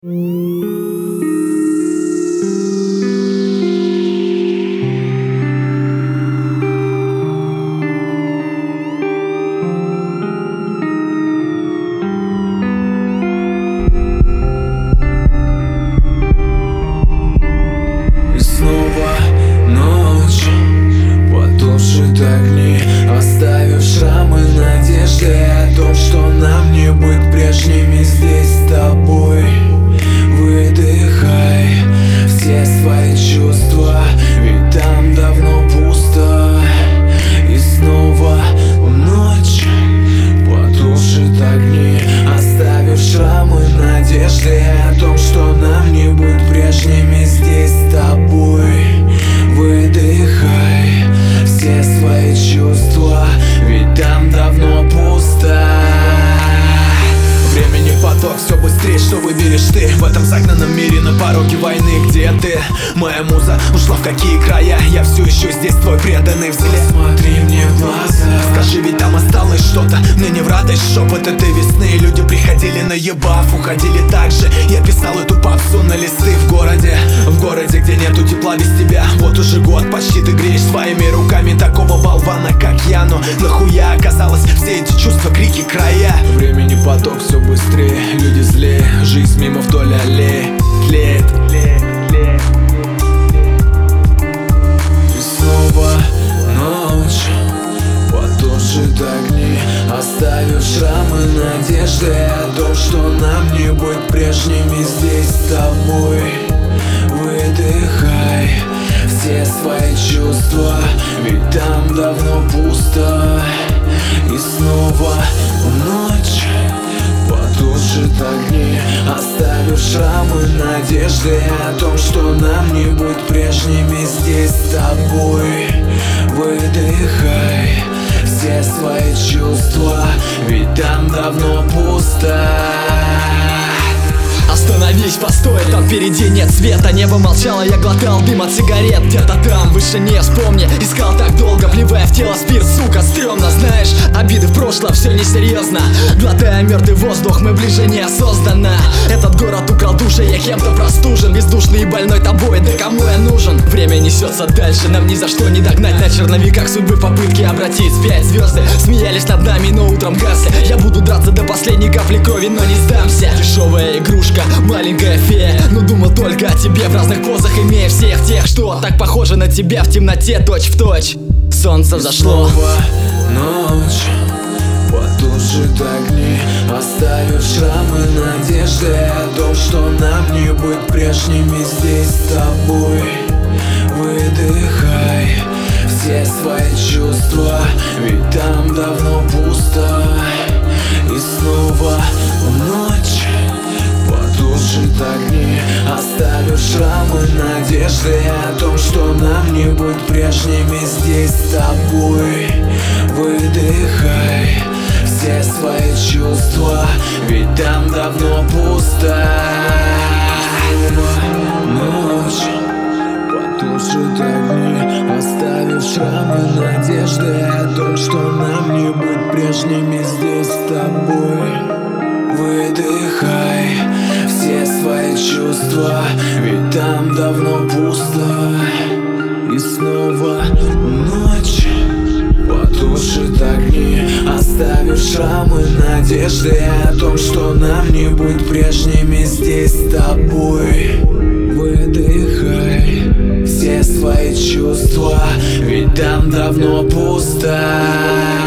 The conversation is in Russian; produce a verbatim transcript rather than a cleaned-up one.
Снова ночь, потушит огни, оставив шрамы надежды о том, что нам не быть прежними здесь с тобой. Выдыхай все свои чувства, ведь там давно пусто. И снова ночь потушит огни, оставив шрамы надежды о том, что нам не быть прежними здесь с тобой. Выдыхай все свои чувства, ведь там давно пусто. Времени поток все быстрее, что выберешь ты в этом загнанном мире на пороге войны. Где ты? Моя муза ушла в какие края? Я все еще здесь, твой преданный взгляд. Смотри мне в глаза, скажи, ведь там осталось что-то. Мне не в радость шепот этой весны. Люди приходили наебав, уходили так же. Я писал эту попсу на листы в городе. В городе, где нету тепла без тебя. Вот уже год почти ты греешь своими руками такого болвана, как я. Но нахуя оказалось все эти чувства, крики, края? Времени поток все быстрее, люди злее, жизнь мимо вдоль аллеи тлеет. И снова ночь потушит огни, оставив шрамы надежды о том, что нам не быть прежними здесь с тобой. Выдыхай все свои чувства, ведь там давно пусто. И снова ночь потушит огни, оставив шрамы надежды о том, что нам не быть прежними здесь с тобой. Выдыхай все свои чувства, ведь там давно пусто. Остановись, постой, там впереди нет света. Небо молчало, я глотал дым от сигарет. Где-то там, в вышине, вспомни, искал так долго, плевая в тело спирт, сука, стрёмно. Знаешь, обиды в прошлом, все несерьезно. Глотая мертвый воздух, мы ближе неосознанно. Этот город украл души, я кем-то простужен, бездушный и больной тобой, да кому я нужен? Время несется дальше, нам ни за что не догнать. На черновиках судьбы попытки обратить вспять. Звезды смеялись над нами, но утром гасли. Я буду драться до последней капли крови, но не сдамся. Дешевая игрушка, маленькая фея, но думал только о тебе в разных позах, имея всех тех, что так похожи на тебя в темноте, точь в точь. Солнце взошло. Снова ночь потушит огни, оставив шрамы надежды о том, что нам не быть прежними здесь с тобой. Выдыхай все свои чувства, ведь там давно пусто. И снова ночь потушит огни, оставив шрамы надежды о том, что нам не быть прежними здесь с тобой. Выдыхай все свои чувства, ведь там давно пусто. Ночь потушит огни, оставив шрамы надежды о том, что нам не быть прежними здесь с тобой. Выдыхай все свои чувства, ведь там давно пусто. И снова ночь потушит огни, оставив шрамы надежды о том, что нам не быть прежними здесь с тобой. Выдыхай все свои чувства, ведь там давно пусто.